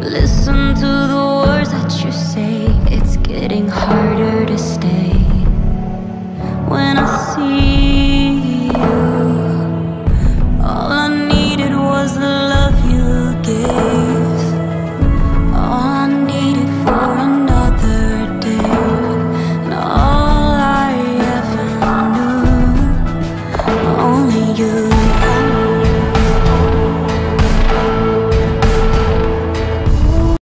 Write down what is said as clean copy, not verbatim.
Listen to the words that you say. It's getting harder to stay.